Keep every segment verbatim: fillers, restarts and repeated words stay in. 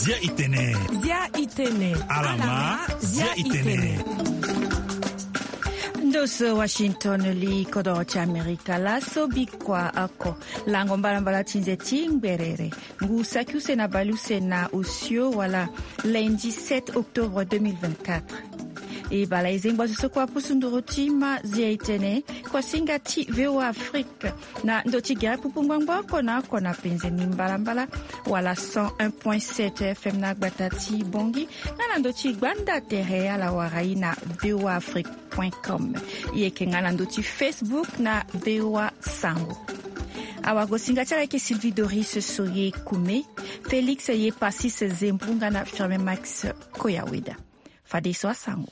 Zia itene. Zia itene. Alama, zia itene. Ndoso Washington li kodo cha Amerika la sobi kwa ako lango mbalambala tinze tingberere ngu sakyuse na baluse na usio wala lundi sept octobre deux mille vingt-quatre. E bala izengwa zusokwa pusunduro tima zia itene kwa singati veo Afrique na ndoti gira pupungwangwa kona kona penze ni mbalambala wala cent un point sept F M na gbatati bongi na ndoti gbanda tere ala warai na veo Afrique point com yeke ngana ndoti Facebook na V O A Sango. Awago singatala ke Sylvie Doris Soye Kume, Félix ye Passis Zembunga na Firme Max Koyawida. Fadeso Sango.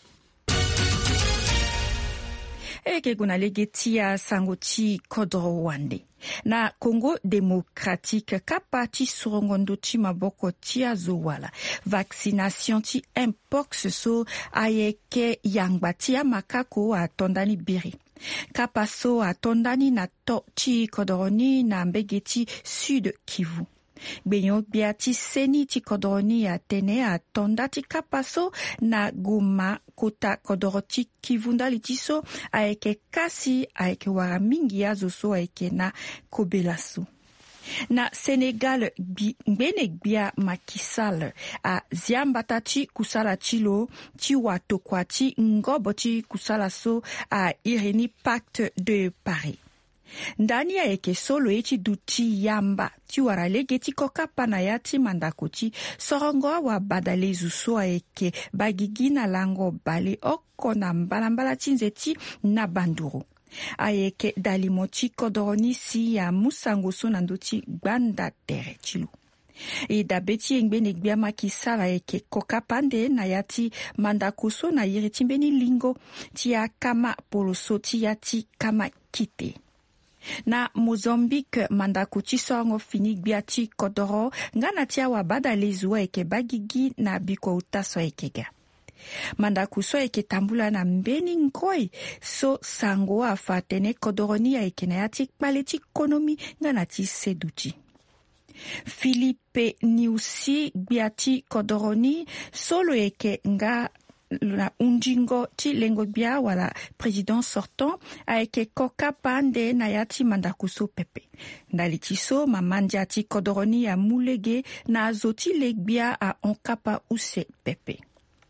Eke kuna legetia Sango ti kodro wande. Na Congo démocratique kapati surongondo ti maboko ti azowala vaccination ti mpox so ayeke yangba ti amakako atondani biri kapaso atondani na to ti kodoroni na mbege ti Sud Kivu Benyo bia ti seni ti kodoroni atene atonda ti kapaso na Goma kota kodoro ti kivundali ti so ayeke kasi ayeke wara mingi azo so ayeke na kobelaso. Na Senegal mbene gbia Macky Sall a ziambata ti kusala ti lo ti watokwa ti ngobo ti kusala so a ireni pacte de Paris. Ndani ya eke solo eti duti yamba ti wara lege ti koka pana ya ti mandako ti sorongo wa badale zuso a eke bagigi na lango bale oko na mbalambala ti nzeti na banduro. A eke dalimo ti kodoroni si ya musango so na ndoti gbanda tere ti lo. E dabe ti engbene gbia Macky Sall a eke koka pande na ya ti mandako so na yiri ti mbeni lingo ti ya kama poloso ti ya ti kama kite. Na Mozambique mandako ti sorongo fini gbia ti kodoro ngana ti awa badale zuwa eke bagigi na biko utaso ekega. Mandako so eke tambula na mbeni nkoi so sango afa tene kodoroni ya eke na ya ti kpale ti konomi ngana ti seduti. Philippe Nyusi gbia ti kodoroni solo eke nga la unjingo ti lengo bia wala président sortant a eke koka pande na yati mandakuso pepe. Ndali ti so mamandia ti kodoroni ya mulege na azoti legbia a onkapa use pepe.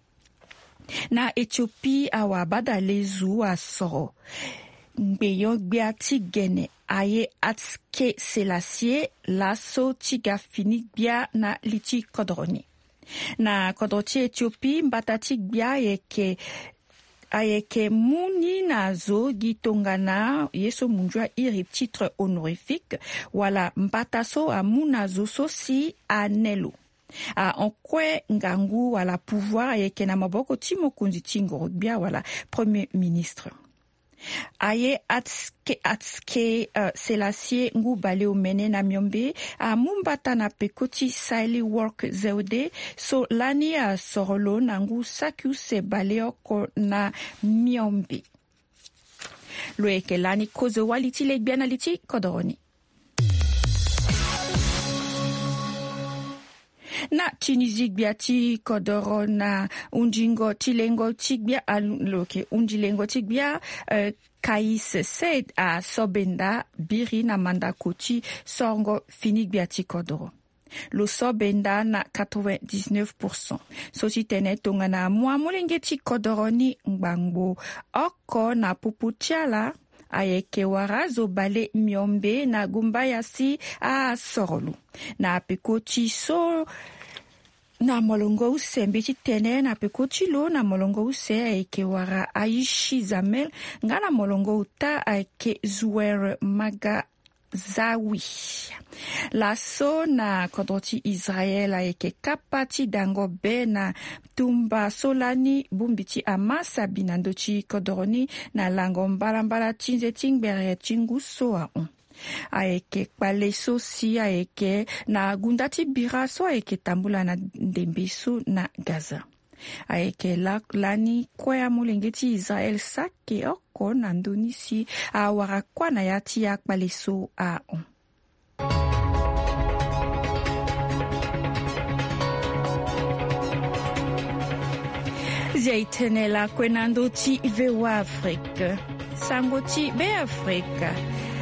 Na Ethiopie awa badale zu a soro. Mbeyo gbia ti gene aye atske Selassie laso ti gafini bia na liti kodoroni. Na kodoti Ethiopie mbatati gbia yeke ayeke muni na zo gitongana yeso munjua iri titre honorifique wala mbataso a munazo so si anelo. A onkwe ngangu wala pouvoir ayeke na maboko ti mokonzi ti ngorobia wala premier ministre. Aye atske atske uh, Selassie ngu bale omene na miombe a mumbata na pekoti Saili work zeude so lani a sorolo na ngu saku se bale oko na miombe. Loeke lani kozo waliti legbiana liti kodoroni. Na Tunisie gbia ti kodoro na unjingo ti lengo ti gbia aloke unjilengo ti gbia uh, Kais Said a sobenda biri na mandako ti songo fini gbia ti kodoro. Lo sobenda na quatre-vingt-dix-neuf pour cent. So ti tene tonga na mua molenge ti kodoro ni ngbangbo oko na pupu tiala ayeke warazo bale miombe na gumba yasi a sorolu. Na peko ti so na molongo use mbiti tene na peko ti lo na molongo use ayeke wara Aishi Zamel nga na molongo uta ayeke Zouer Magazawi. Laso na kodoti Israel ayeke kapati dango be na tumba solani bumbiti amasa binando ti kodoroni na lango mbalambala ti nzeti ngbere ti nguso a on. Ayeke kpale so si ayeke na gundati bira so ayeke tambula na ndembe so na Gaza. Ayeke la lani kwea molenge ti Israel sake oko na ndoni si awara kwa na ya ti akpale so a on. Zia itenela kwenando ti vewa Afrika. Sango ti be Afrika.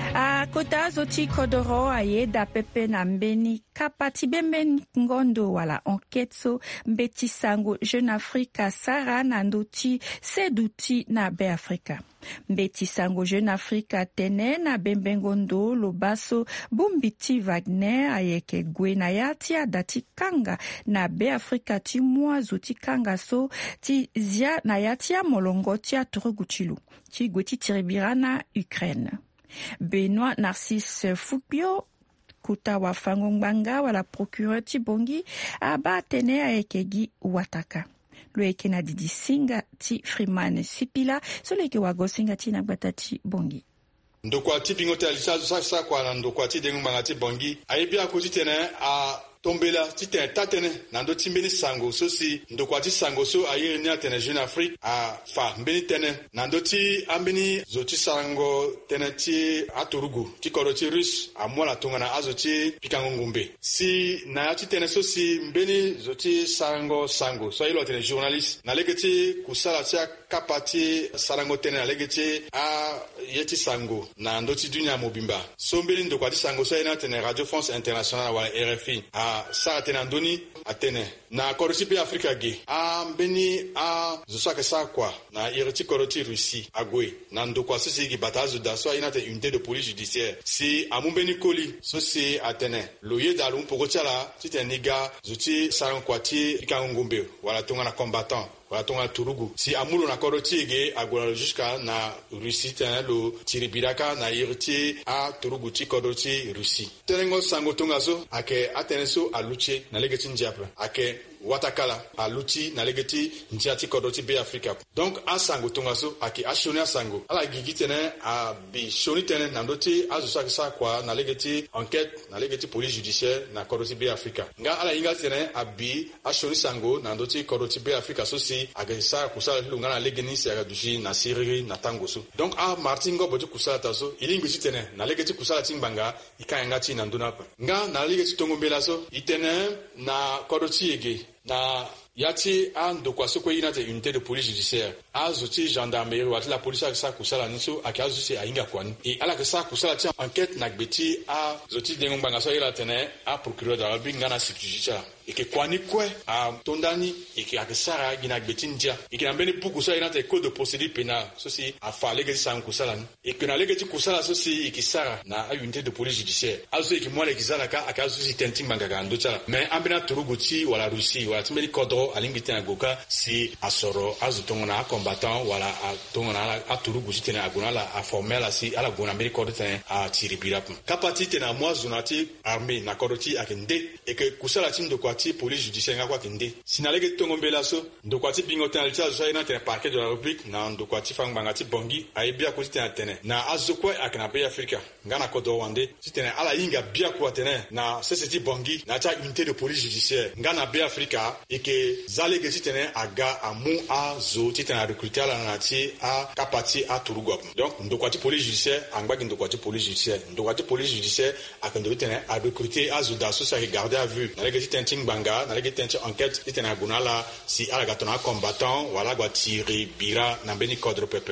A kota zo ti kodoro aye da pepe na mbeni kapati bemben ngondo wala enquête so mbeti sango Jeune Afrika Sara nando ti seduti na be Afrika. Mbeti sango Jeune Afrika tene na bembengondo lobaso bumbiti Wagner ayeke gwe na yati adati kanga na be Afrika ti mwazo ti kanga so ti zia na yati ya molongo ti aturuguchilu ti gwe ti tiribira na Ukraine. Benoît Narcisse Fukpio kuta wa fangongbanga wala procureur ti bongi aba tene ayekegi wataka. Loeke na didi singa ti Freeman Sipila soleke wa gosinga ti na gbata ti bongi. Ndokwa ti bingote alisa sa sa kwa na ndokwa ti dengumbanga ti bongi ayebi akuti tene a tombela ti tene tatene na ndo ti mbeni sango so si ndokwa ti sango so ayiri ni atene Jeune Afrique a fa mbeni tene na ndo ti ambeni zo ti sango tene ti atorugu ti koro ti russe a mwala tongana azo ti pikango ngumbe si na ya ti tene so si mbeni zo ti sango sango so ayilo tene journaliste na lege ti kusala ti akapa ti sarango tene na lege ti a ye ti sango na ndo ti dunia mobimba so mbeni ndokwa ti sango so ayina tene Radio France Internationale wala R F I a sara tene andoni atene na korosi pe Afrika ge a mbeni a zusake sa kwa na iriti koroti Russie agwe na ndokwa sisi gi batazo da so ayina te unité de police judiciaire si amumbeni koli so si atene loye dalu mpoko chala ti niga zuti saran kwati ikangombe wala tonga na combattant wala tonga turugu si amulo na koroti ge agwa jusqu'à na Russie tene lo tiribiraka na iriti a turugu ti koroti Russie tenengo sango tonga so ake atene so aluche na legeti njiapla ake watakala aluti na legeti njiati kodoti be Afrika donc a sango tonga so ake ashoni a sango ala gigi tene a bi shoni tene na ndoti azusa sa kwa na legeti enquête na legeti police judiciaire na kodoti be Afrika nga ala inga tene a bi ashoni sango na ndoti kodoti be Afrika so si ake sa kusala lunga na legeni si aga dushi na siriri na tango so donc a martingo boti kusala taso ilingi si tene na legeti kusala timbanga ikanga ti na nduna pa nga na legeti tongombela so itene na kodoti ege na yati a ndokwa soko yina te unité de police judiciaire a zuti gendarmerie wati la police sa kusala niso ake a zuti a inga kwani e ala ke sa kusala ti enquête na gbeti a zuti dengumbanga so yila tene a procureur de la République ngana sikujija e ke kwani kwe a tondani e ke ake sara gina gbeti ndia e ke na mbeni puku so yina te code de procédure pénale so si a fa legeti sa kusala ni e ke na legeti kusala so si e ke sara na a unité de police judiciaire a zuti e ke mwale kizala ka ake a zuti tentimbanga ga ndo chala mais ambena turuguti wala Russie wala timbeli kodro alingiti na goka si asoro azutongona combattant wala atongona aturugu tene agona la a formela si ala gona mbeli kodro tene a tiribira kapati tena mwazunati armée na kodoti akende e ke kusala tim de kwati police judiciaire ngakwa kende sinalege tongombela so ndokwati bingote na lita zo ina tene parquet de la République na ndokwati fangbangati bongi aibia ko tene tene na azokwe akana be Afrika ngana kodo wande tene ala inga bia ko tene na seseti bongi na ta unité de police judiciaire ngana be Afrika e ke zale gesi tene aga amu a zo ti tene a recruter ala na ti a kapati a turugop donc ndokwati police judiciaire angbagi ndokwati police judiciaire ndokwati police judiciaire akendo tene a recruter a zo da so sa garder à vue na gesi tene tingbanga na gesi tene enquête ti tene aguna la si ala gatona combattant wala gwa tiri bira na beni cadre pepe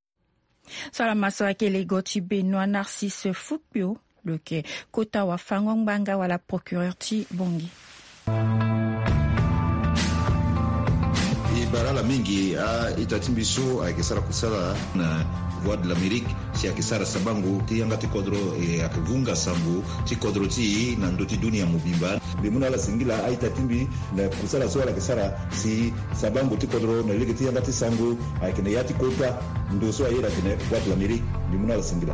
sala maso akele goti Benoît Narcisse Fukpio le ke kota wa fangongbanga wala procureur ti bongi barala mingi a itatimbiso akisara kusala na voix de l'Amérique si akisara sabangu ti yangati kodro e akivunga sambu ti kodro ti na ndoti dunia mubimba bimuna la singila a itatimbi na kusala so akisara si sabangu ti kodro na lege ti yangati sangu akine yati kota ndo so ayira tine voix de l'Amérique bimuna la singila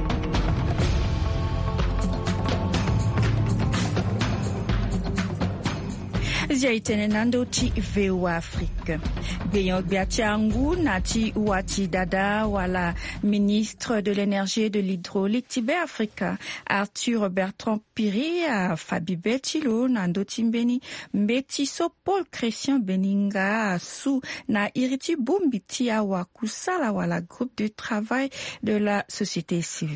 zia itene nando ti vewa Afrique. Beyon Biatiangu nati Ouati Dada wala ministre de l'énergie et de l'hydraulique Tibé Africa Arthur Bertrand Piri a Fabi Betilo nando timbeni mbetiso Paul Christian Beninga sou na iriti bumbiti awa kusala wala groupe de travail de la société civile.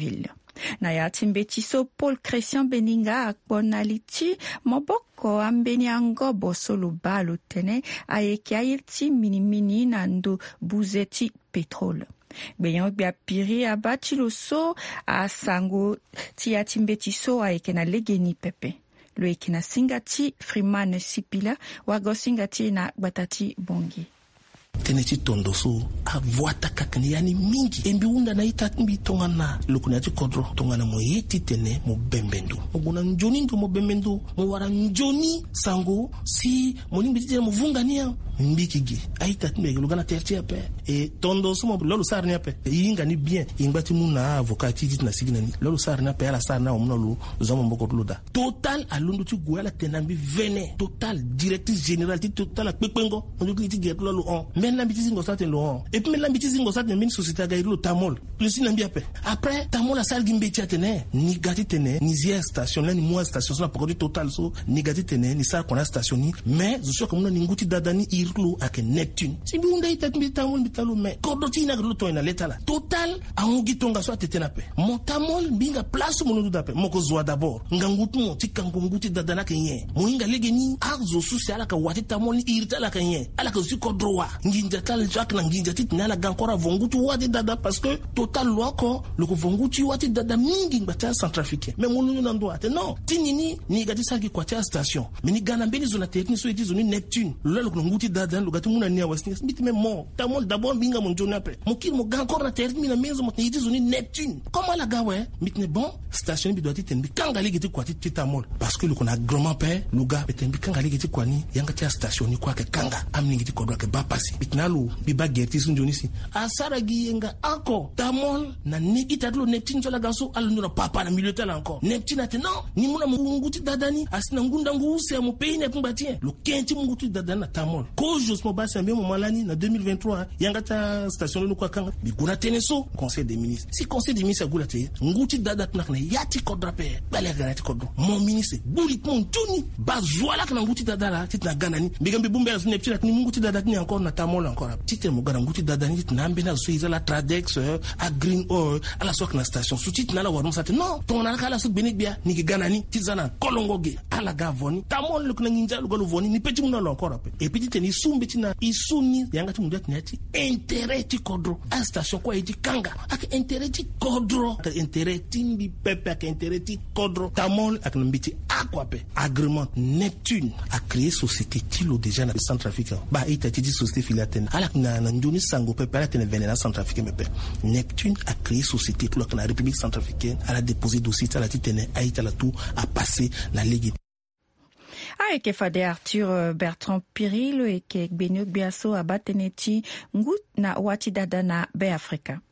Na ya timbe ti so Paul Christian Beninga akpona ti moboko ambeni angobo solo balo tene ayeke ayeti mini-mini na ndo buzeti petrole. Beyon bia piri abati lo so a sango ti ya timbe ti so ayeke na legeni pepe. Lo eke na singati Freeman Sipila wago singati na batati bongi. Teneti tondo so avwata kakani yani mingi embi unda na ita mbi tongana lukunati kodro tongana mo yeti tene mo bembendu mo gona njoni ndo mo bembendu mo wara njoni sango si mo nimbi tene mo vungania mbikigi aita tmbe lugana terti ape e tondo so mo lolo sarni ape yinga ni bien ingati muna avocat ti na sigina ni lolo sarni ape ala sarna mo lo zomo mboko loda total alundu ti goala tenambi vene total directrice générale ti total a pepengo on dit ti get lolo on men l'ambitizi ngosate lo et puis l'ambitizi ngosate min société gairo tamol plus nambi ape après tamol la salle gimbeti atene ni gati tene ni zia station là ni moi station so na produit total so ni gati tene ni sa kona station ni mais je suis comme ni nguti dadani irlo ak Neptune si bi unda ita mbi tamol bitalo mais kodoti na lo to na letala total angugi tonga so atete na pe mon tamol binga place mo no dape moko zwa d'abord ngangutu mo tikango nguti dadana kenye mo inga legeni arzo social ka wati tamol ni irtala kenye ala ka su kodroa nginja tal jak na nginja tit na la gankora vongutu wati dada parce que total loko le vongutu wati dada mingi ngata centrafricain mais mo no ndo ate non tinini ni gati sagi kwa tia station mais ni gana mbeli zona technique so eti zoni Neptune lo lo nguti dada lo gati muna ni awasni mbiti même mo tamol d'abord binga mon jona après mo kil mo gankora na technique na mezo mo eti zoni Neptune comment la gawe mitne bon station bi doit iti tembi kanga ligi ti kwa ti tamol parce que le kona grand père le gars tembi kanga ligi ti kwa ni yanga tia station ni kwa ke kanga amningi ti kodwa ke ba pasi bitnalo biba gerti sunjoni si asara giyenga ako tamol na negi tatlo Neptune jola gaso alndo na papa na milieu tala encore Neptune ate non ni muna munguti dadani asina ngunda nguse ya mupei ne pumbatie lo kenti munguti dadani na tamol ko jos mo basa mbemo malani na deux mille vingt-trois yanga ta station no kwa kanga biguna teneso conseil des ministres si conseil des ministres gula te nguti dadat na yati kodrape bale ganati kodro mon ministre buli mon tuni bazwala kana nguti dadala titna ganani bigambe bumbe na Neptune ni munguti dadat ni encore na tamol encore tite mo gara nguti dadani titna mbena so izala tradex a green oil ala sok na station so titna la warmo sate non ton na kala so benik bia ni ganani tizana kolongoge ala gavoni tamol lu kuna nginja lu golo voni ni peti mo no encore ape et puis titeni sumbe tina isuni yanga ti mundat nyati intérêt ti kodro a station ko edi kanga ak intérêt ti kodro ak intérêt timbi pepe ak intérêt ti kodro tamol ak mbiti akwape agrément Neptune a créé société tilo déjà na Centrafrique ba ita ti société filiale ala na njoni sango pepe ala tene venena Centrafrique mepe Neptune a créé société tilo na République centrafricaine elle a déposé dossier à la titene a ita la tout a passé la ligue Aeke fade Arthur Bertrand Pirilo eke Benio Biaso abateneti ngut na wati dada na Be Afrika.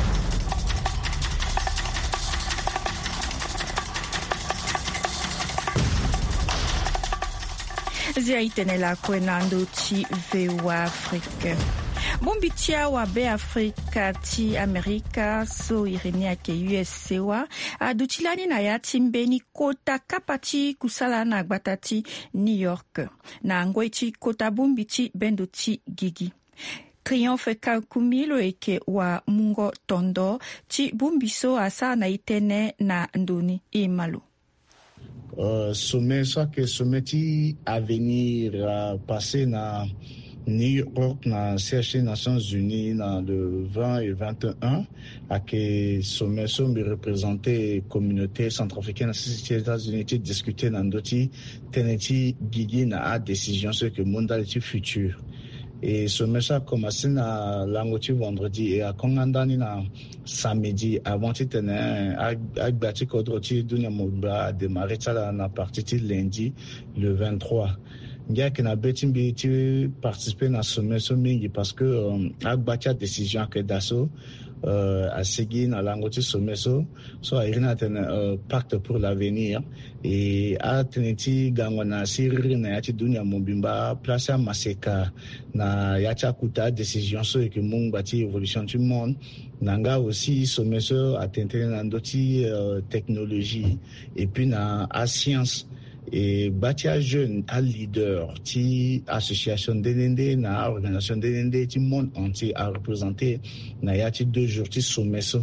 Zia itene la kwenando ti vewa Afrika. Bombitia wa Be Afrika ti Amerika so irenia ke U S C wa adutilani na ya timbeni kota kapati kusala na gbatati New York na ngweti kota bombiti bendo ti gigi. Triomphe Kakumilo eke wa mungo tondo ti bombiso asa na itene na ndoni imalo. Uh, sommet ça que sommet ti à venir uh, passer na New York na C H Nations Unies na le vingt et vingt et un à que sommet so me représenter communauté centrafricaine aux États-Unis ti discuter na ndoti teneti gigi na a décision sur que mondial ti futur et sommet ça commencé na langoti vendredi et à kongandani na samedi avant ti tene a gbati kodroti dunia moba démarrer ça na partie ti lundi le vingt-trois. Ngia kena betimbi ti participer na sommet so mingi parce que um, agbatia décision que daso euh a segui na langoti sommet so so a irina ten uh, pacte pour l'avenir et a teneti gangwana siri na yati dunia mobimba place a maseka na yati akuta décision so et que mungbati évolution du monde nanga aussi sommet so a tenté na ndoti uh, technologie et puis na a science et batia jeune à leader ti association D N D na organisation D N D ti monde entier a représenté na yati deux jours ti sommet so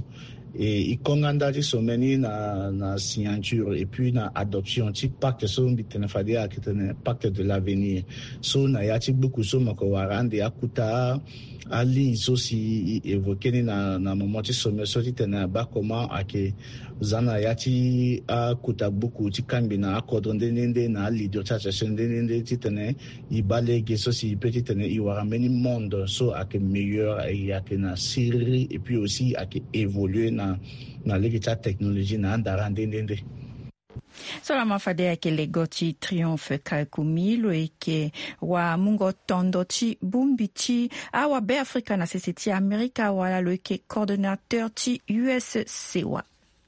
et ikonganda ti someni na na signature et puis na adoption ti pacte so mbitene fadi akitene pacte de l'avenir so na yati beaucoup so mako warande akuta ali so si évoqué na na moment ti sommet so ti tena ba comment ake zana yati akuta beaucoup ti kambi na akodro ndende na lidio chacha ndende ti tene ibalege so si petit tene i wara many monde so ake meilleur et ake na siri et puis aussi ake évoluer na na legita technologie na andara ndende. Sola mafade yake legoti triomphe kalkumi lo eke wa mungo tondo ti bumbi ti awa be Afrika na sese ti Amerika wala lo eke coordinateur ti U S sewa.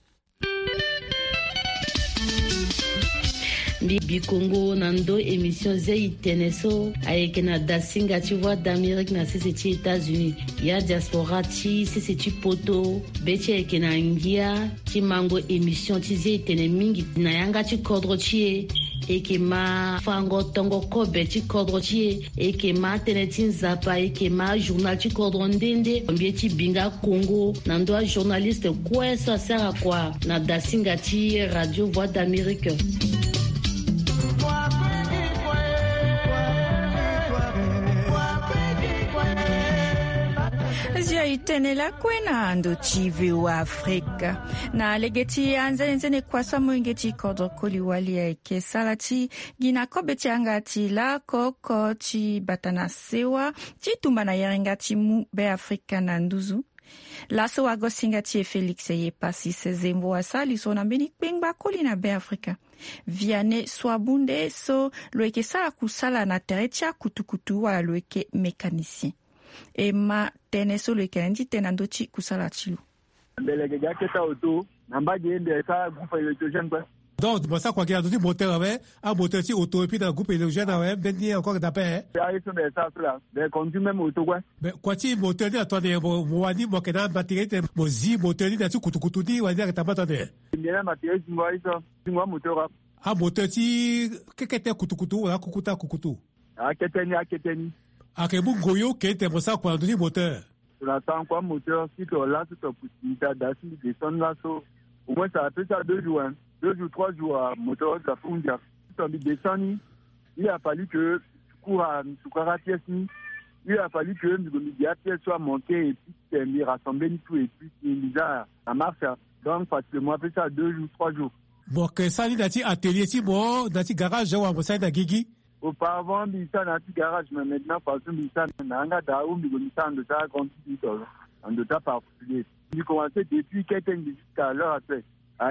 Bibi Congo nando émission zei teneso ayeke na dasinga ti voix d'Amérique na sese ti États-Unis ya diaspora ti sese ti poto be ti ayeke na ngia ti mango émission ti zei tene mingi na yanga ti kodro ti e eke ma fango tongo kobe ti kodro ti e eke ma tene ti nzapa eke ma journal ti kodro ndende mbie ti binga Congo nando a journaliste kue so asara akua na dasinga ti radio voix d'Amérique. Zia itenela kwena ando chivi wa Afrika na legeti anzene nzene kwa samu ingeti kodro koli wali ya ike salati gina kobe ti angati la koko ti batana sewa ti tumba na yarenga ti mu be Afrika na nduzu la so wago singa ti e Felix ye pasi se zembo wa sali so na mbeni pengba koli na be Afrika Viane Swabunde so lo eke sala kusala na teretia kutukutu wala lo eke mécanicien e ma tene so lo eke nandi tenando chi kusala chilu belege gaketa auto namba gende sa groupe électrogène quoi. Donc bon ça quoi qu'il y a d'autres moteurs ouais un moteur si auto et puis dans le groupe électrogène ouais ben ni encore d'appel ah ils sont des ça là des conduit même auto quoi ben quoi ti moteur ni attendez bon wani mo kena batterie te mo zi moteur ni tu kutu kutu di wani ka tamba attendez bien batterie moi ça moi moteur ah moteur ti kekete kutu kutu wala kukuta kukutu ah keteni ah keteni ah ke bu goyo ke te mo ça quoi ndi moteur on attend quoi moteur si tu là tu te possibilité d'assister descendre là so au moins ça fait ça deux jours hein. Deux ou trois jours à moteur de la Fundia. Tu as mis des descendre, il a fallu que tu cours à Soukara pièce, il a fallu que la pièce soit montée et puis tu rassembler tout et puis il a la marche. Donc, parce que moi, fait ça deux jours, trois jours. Bon, que ça, il y a un atelier, si bon, dans un garage, on va ça, Gigi. Auparavant, il y a un garage, mais maintenant, parce que il y a un garage, il y a un garage, il y a un garage particulier. Il commençait depuis quelques minutes jusqu'à l'heure actuelle.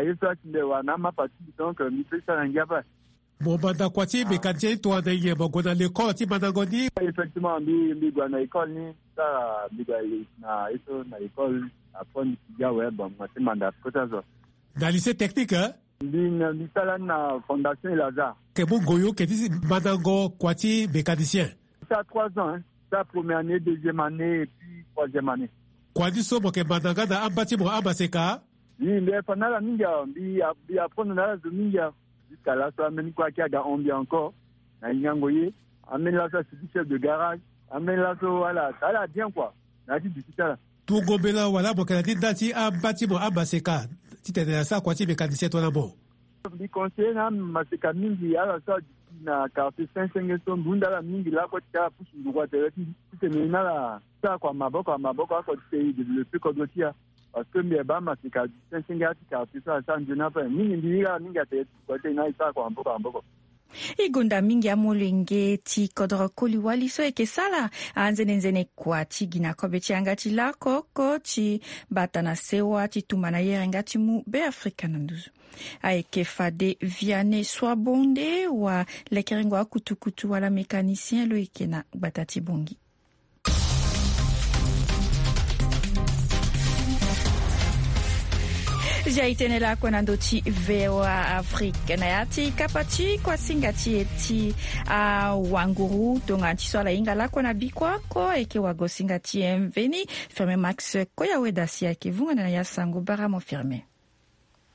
Bon, banda kwa ti mécanicien toi na ye bon na l'école ti banda goni effectivement mi mi gwa na école ni ça mi gwa na eso na école apprendre ya ouais bon moi c'est mandat côté ça dans lycée technique hein ni na ni sala na fondation Lazare que bon goyo que ti banda go kwa ti mécanicien ça trois ans hein ça première année deuxième année et puis troisième année kwa di so bo ke banda ga na ambati mo ambaseka oui, mais pendant la minga, il apprend la minga jusqu'à là, ça amène quoi qu'il y a on encore. Na Nyangoye, amène là ça c'est chef de garage, amène là ça voilà, ça là bien quoi. Na dit du ça. Tout gobela voilà bon que dati a bâtiment ambaseka. Tu t'es ça quoi tu mécanicien toi là-bas. Le conseiller na maseka mingi ala ça na carte cinq cents son bunda la mingi là quoi tu as pousse droit de tu te mets là ça quoi maboko maboko quoi tu sais développer comme dossier. Parce que mes bama c'est qu'à cinq ça ça je n'ai pas ni ni là ni gâté côté na ça quoi un peu un peu igunda mingi ya molenge ti kodro koli wali so eke sala anzene nzene kwa ti gina kobe ti angati la koko ti batana sewa ti tumana yerenga ti mu be Afrika na nduzu aeke fade Viane Swabonde wa lekerengo wa kutukutu wala mécanicien lo eke na batati bongi. Jaitenela kwa nandoti vewa Afrika na yati kapati kwa singati eti uh, wanguru donga tiswala inga la kwa nabikwa ko eke wago singati mveni ferme Max koya wedasi yake vunga na yasango baramo ferme.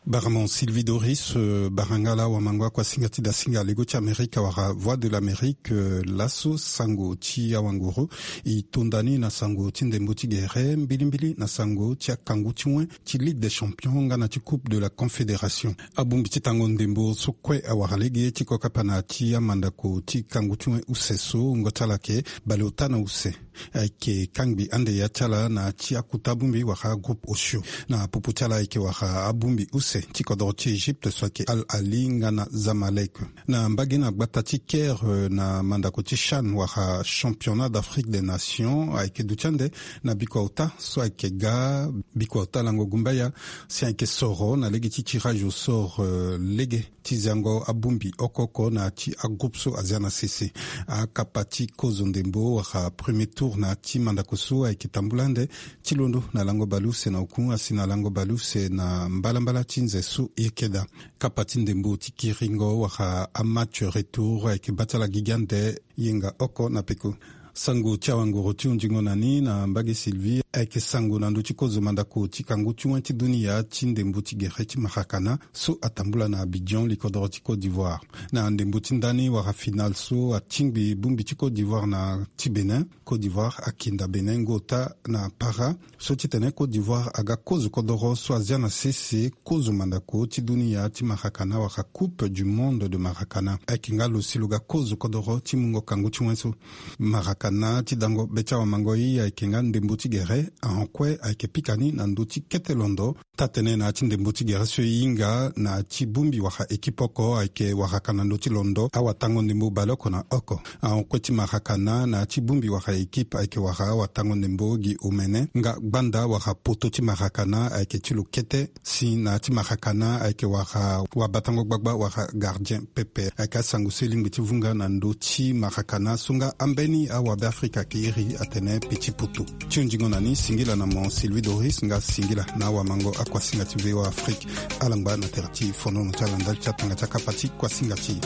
Baramon Sylvie Doris, euh, Barangala Wamangwa kwa singati da singa lego ti Amerika wara Voix de l'Amérique euh, laso sango ti awangoro i tondani na sango ti ndembo ti gere mbilimbili na sango ti akangu ti wen ti Ligue des Champions nga na ti Coupe de la Confédération. Abumbi ti tango ndembo so kue awara lege ti kokapana ti amandako ti kangu ti wen use so ngo tala ke balota na use. Ike kangbi ande ya tala na ti akuta bumbi wara groupe Osio. Na pupu tala ike wara abumbi use ti kodro ti Egypte so ke Al Ali nga na Zamalek. Na mbagi na gbata ti Caire na mandako ti Chan wara championnat d'Afrique des Nations ayeke dutiande na bikauta so ayeke ga bikauta lango gumbaya si ayeke soro na lege ti tirage au sort uh, lege ti zango abumbi okoko na ti agroupe so azia na sese akapa ti kozo ndembo wara premier tour na ti mandako so ayeke tambulande ti londo na lango baluse na oku asi na lango baluse na mbalambala ti nze so yekeda kapa ti ndembo ti kiringo wara a match retour ayeke batala gigande yenga oko na peko sango ti awangoro ti undingo na ni na mbage Sylvie ayeke sango na ndö ti kozo mandako ti kangu ti wen ti dunia ti ndembo ti gere ti Marakana so atambula na Abidjan likodro ti Côte d'Ivoire na ndembo ti ndani wara final so atingbi bumbi ti Côte d'Ivoire na ti Benin Côte d'Ivoire akinda Benin ngota na para so ti tene Côte d'Ivoire aga kozo kodro so azia na sese kozo mandako ti dunia ti Marakana wara Coupe du Monde de Marakana ayeke nga lo si lo ga kozo kodro ti mungo kangu ti wen so Marakana ti dango be ti awamangoi ayeke nga ndembo ti gere ankue ayeke pikani na ndö ti kete londo tatene na ti ndembo ti gere so e hinga na ti bumbi wara ekipe oko ayeke waraka na ndö ti londo awatango ndembo baloko na oko ankue ti Marakana na ti bumbi wara ekipe ayeke wara awatango ndembo gi omene nga gbanda wara poto ti Marakana ayeke ti lo kete si na ti Marakana ayeke wara wabatango gbagba wara gardien pepe ayeke asango so e lingbi ti vunga na ndö ti Marakana so nga ambeni awabe Afrika yeke iri atene petit poto ti undingo na ni singila na mo Sylvie Doris nga singila na awamango akuasinga ti V O A Afrique alangba na tere ti fonono ti alandali ti atanga ti akapa ti kuasinga ti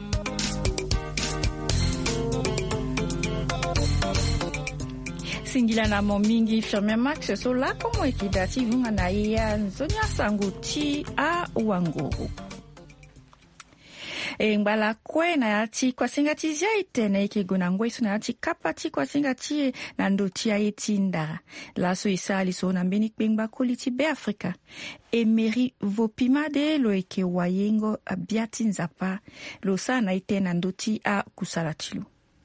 singila na mo mingi firme max so lako mo yeke da ti vunga na ye ya nzoni asango ti awangoro e ngbala kue na ya ti kuasinga ti zia e tene yeke gue na ngoi so na ya ti kapa ti kuasinga ti e na ndö ti aye ti ndara laso e sara li so na mbeni kpengba koli ti Beafrika Emery Vopimade lo yeke wayengo abia ti nzapa lo sara na e tene na ndö ti akusala ti lo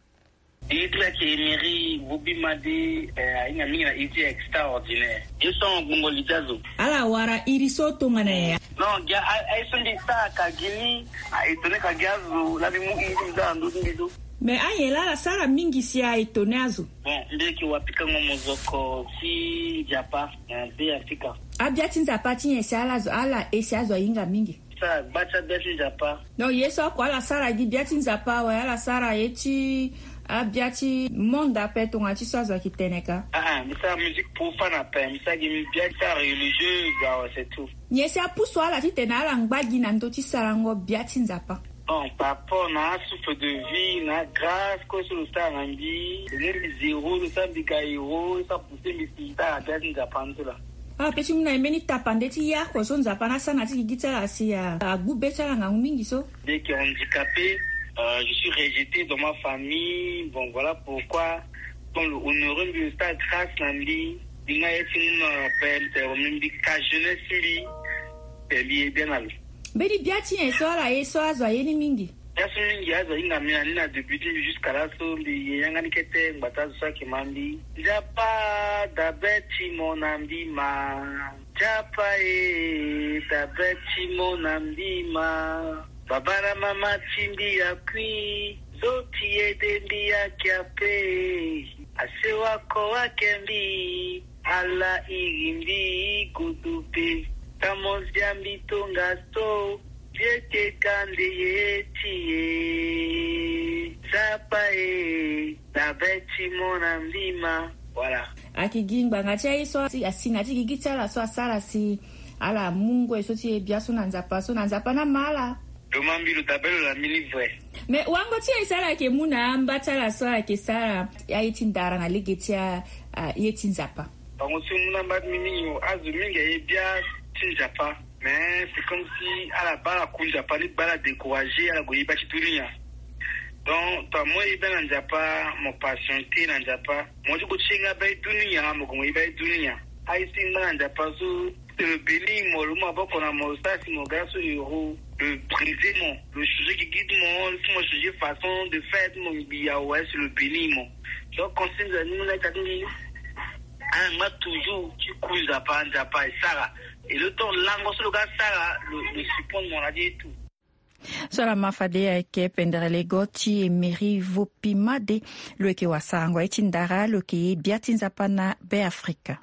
Ila ki Emery Vopimade aina mingi na iti extraordinaire. Yo son gungo litazo. Ala wara iriso tongana ya. Non, ya ai sondi sa kagini ai tone kagazo la bi mu iri za ndo ndizo. Me ayela la sara mingi si ai tonazo. Bon, ndeki wapika ngomo zoko si Japa na Beafrika. Abia ti nzapa ti yen si ala zo ala e si azo yinga mingi. Sa bacha beti Japa. No yeso ko ala sara di bia ti nzapa wa ala sara ye ti abia ti monde ape tonga ti so azo ki tene ka. Ah ah, misa musique pour fan ape, misa gimi bia ta religieux ga c'est tout. Nyesi apuso ala ti tene ala ngbagi na ndö ti sarango bia ti nzapa. Bon, par rapport na souffle de vie, na grâce, quoi sur le star ambi, le zéro, le samedi gaïro, ça poussé mais ça a bien nzapando là. Ah, peti muna imeni tapande ti ya ko so nzapa na sana ti gitala si ya agube tala nga mingi so. Dès que handicapé, euh, je suis rejeté dans ma famille. Bon, voilà pourquoi dans le honoreux de star grâce nambi, dinga yeti mon père, c'est même dit ka jeunesse li, c'est lié bien à lui. Bedi biati en so ala e so azo yeni mingi. Yaso mingi azo inga mina nina débuté jusqu'à la so li yanga nikete ngatazo sa kimambi. Japa da beti mon ambima. Japa e da beti mon ambima. Baba na mama timbi ya kwi. Zoti edendi ya kiape. Ase wako wakembi. Ala irimbi kutupe. Estamos ya mitonga so, viete kande yetie, zapa e, tabeti mona mlima, voilà. Akigingba ngati ayi so asinga ti gigitala so asala si ala mungu eso ti e bia so na nzapa so na nzapa na mala. Domambi lo tabelo la mini vrai. Me wango ti isala ke muna ambatala so ke sara ayi ti ndara na legeti ya yeti nzapa. Bango si muna mbad mini yo azu mingi e bia Japa mais c'est comme si à la bala kunja pas ni bala décourager à la goyiba chitunia. Donc toi moi iba nanja pas mon patienté nanja pas moi je kuchinga ba dunia mo goyiba dunia ai singa nanja pas so le béni mo le mo ko na mo ça si mo gaso euro le briser mon le sujet qui guide mon mon sujet façon de faire mon bia ouais c'est le béni mon donc consigne nous la tandi ah moi toujours tu couses à pas nanja pas ça et le temps lango sur le gars ça le le support mon a dit tout Sola mafadea ke penderele goti e meri vopimade lo ke wasangwa itindara lo ke biatinza pana be Afrika.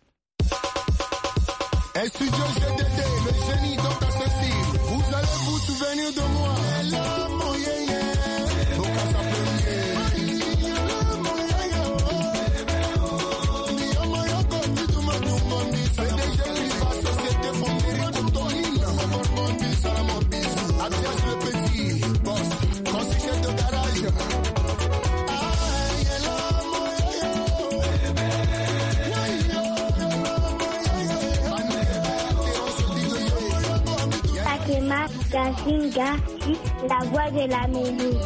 Et studio G D D, le génie donc accessible. Vous allez vous souvenir de moi. Hello, mon yéyé. Donc à sa première. Dasinga, la voix de l'Amérique.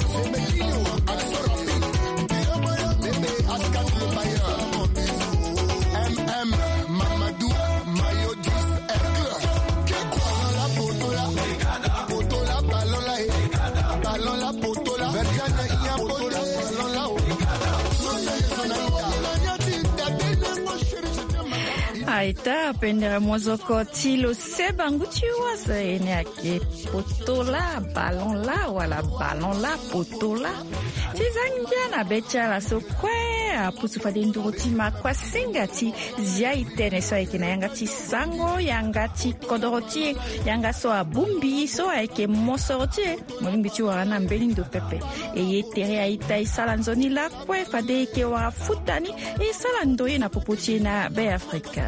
Aita pendera mozoko tilo seba nguti wasa ene ake potola ballon la wala ballon la potola tizangia na becha la so kwe apusu fade nduruti makwa singati zia itene so eke na yangati sango yangati kodoroti yanga so abumbi so eke mosoroti molimbichi wana mbeli ndo pepe e yetere aita isala nzoni la kwe fade eke wa futani e sala ndoye na popoti na be Afrika.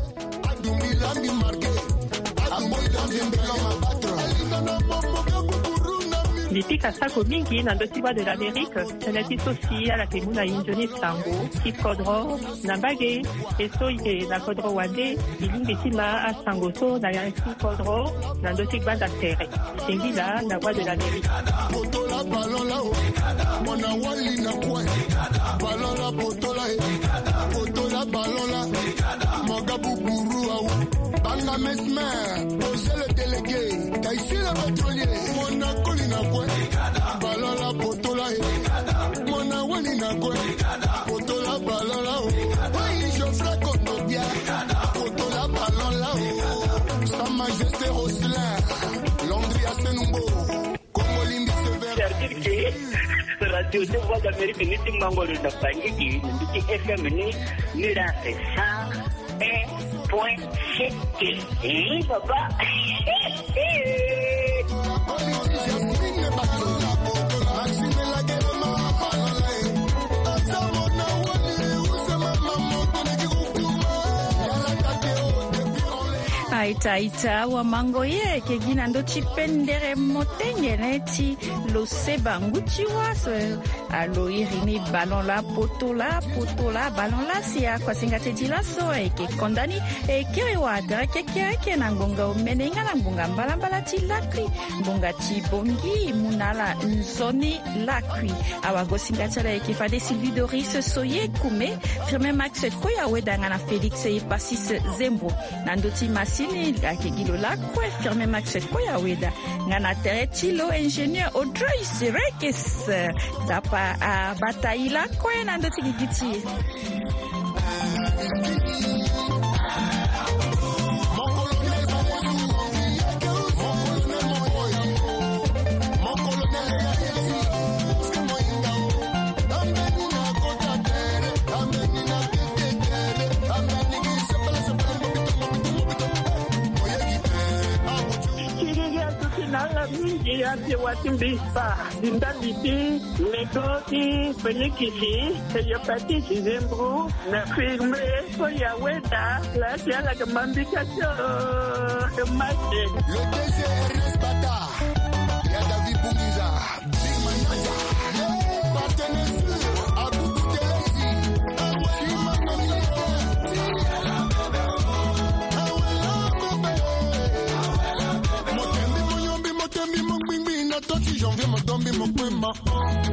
Lipika sako mingi na ndotiwa de l'Amérique, senati sosi ala kemuna injoni sango, kikodro, na bage, eso ike na kodro wande, ilingi tima a sango so na yansi kodro, na ndotik banda tere. Sengi la na voix de l'Amérique. Potola balola o, mona wali na kwe, balola potola e, potola balola, mogabu buru au, banga mesmer, posez le délégué, taïsi le pétrolier, mona koli na kwe, balola potola e, mona wali na kwe, potola balola o, oui je ferai kondobia, potola balola o, sa majesté Rosselin, Londri Asenumbo, Congo Limbi Sever. Radio de Voix d'Amérique ni timbango de Tapangi ni ndi F M ni ni la ça et point sept. Eh papa. Aita ita wa mango ye ke gina ndo chipendere motenge neti lo seba nguti waso alo irini ballon la potola potola ballon la sia kwa singate dilaso e ke kondani e ke wa dra ke ke ke na ngonga umenenga na ngonga mbala mbala ti lakri ngonga ti bongi munala nzoni lakri awa go singate la e ke fade Sylvie Doris soye kume firme Max koya wedanga na Félix e Passis Zembo na ndoti masini ake gilo la kwe firme Max koya weda ngana teretilo ingénieur Audrey Sirekes zapa a bataille la kwe na ndoti giti. Mingi ati watimbisa dindaliti negoti penikisi eyopati Zembo na firme koya weda la tiala kemambikasyo kemase le désert bata ya David Bungiza big manager partenaire Abou Telesi Chima Mamile home.